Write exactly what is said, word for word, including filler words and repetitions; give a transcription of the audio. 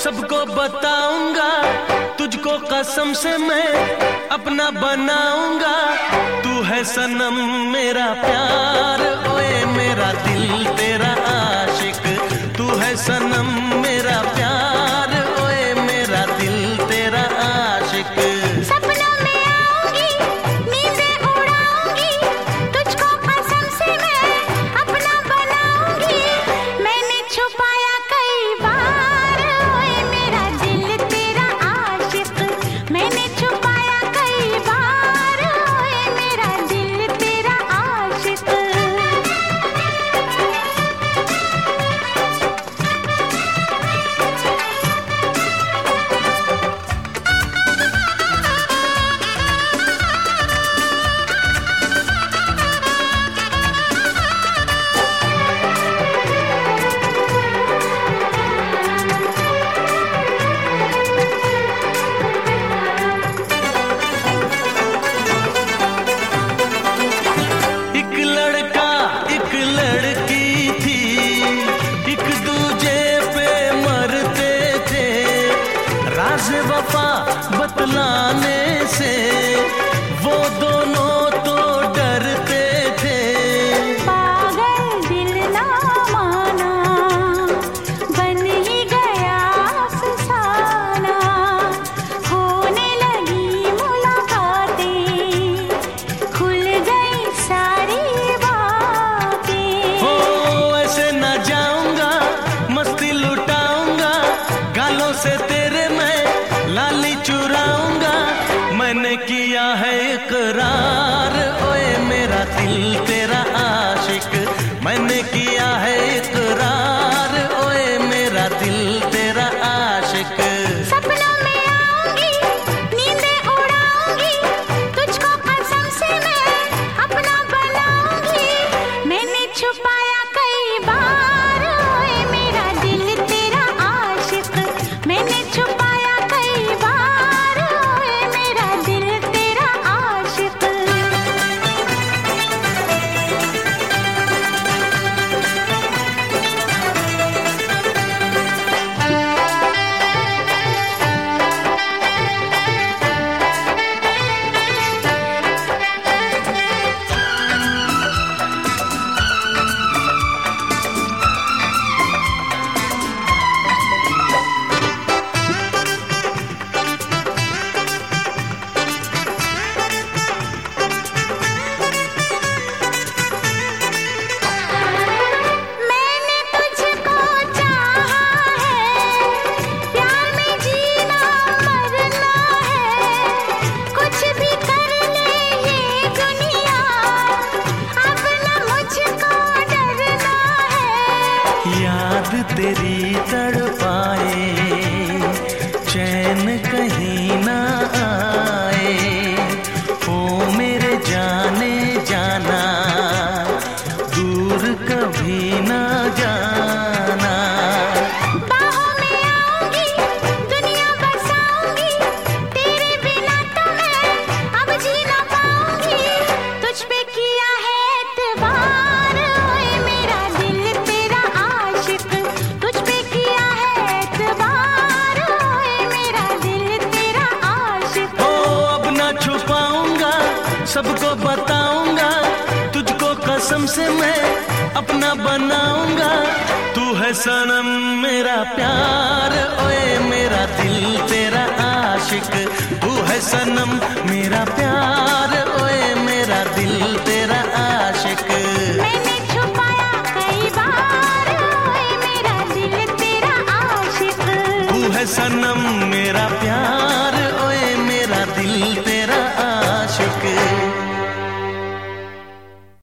सबको बताऊंगा, तुझको कसम से मैं अपना बनाऊंगा। तू है सनम मेरा प्यार, ओए मेरा दिल तेरा आशिक। तू है सनम मेरा प्यार, ओए मेरा दिल तेरा आशिक। सपनों में आऊंगी, नींदें उड़ाऊंगी, तुझको कसम से मैं अपना बनाऊंगी। मैंने छुपाया कई बार, ओए मेरा दिल तेरा आशिक। मैंने छुपाया कई बार, ओए मेरा दिल तेरा आशिक। राज़ वफ़ा बतलाने से वो दोनों तो डरते थे। पागल दिल ना माना, बन ही गया अफसाना। होने लगी मुलाकातें, खुल गई सारी बातें। हो ऐसे न जाऊंगा, मस्ती लुटाऊंगा, गालों से तेरे मैं लाली चुराऊंगा। मैंने किया है इकरार, ओए मेरा दिल तेरा आशिक। मैंने किया है इकरार, ओए मेरा दिल तेरा आशिक। सपनों में आऊंगी, नींदें उड़ाऊंगी, तुझको कसम से मैं अपना बनाऊंगी। मैंने छुपाया कई बार, ओए मेरा दिल तेरा आशिक। मैंने छुपाया कई बार, ओए मेरा दिल तेरा आशिक। मैंने तुझको चाहा है, प्यार में जीना मरना है। कुछ भी कर ले ये दुनिया, अब न मुझको डरना है। याद तेरी तड़पाए, चैन कहीं ना आए। ओ मेरे जाने जाना, दूर कभी ना जाना। बाहों में आऊंगी, दुनिया बसाऊंगी, तेरे बिना तो मैं अब जी ना पाऊंगी। तुझ पे किया है एतबार, ओए मेरा दिल तेरा आशिक। तुझ पे किया है एतबार, ओए मेरा दिल तेरा आशिक। ओ अब ना छुपाऊंगा, सबको बताऊंगा, तुझको कसम से मैं अपना बनाऊंगा। तू है सनम मेरा प्यार, ओए मेरा दिल तेरा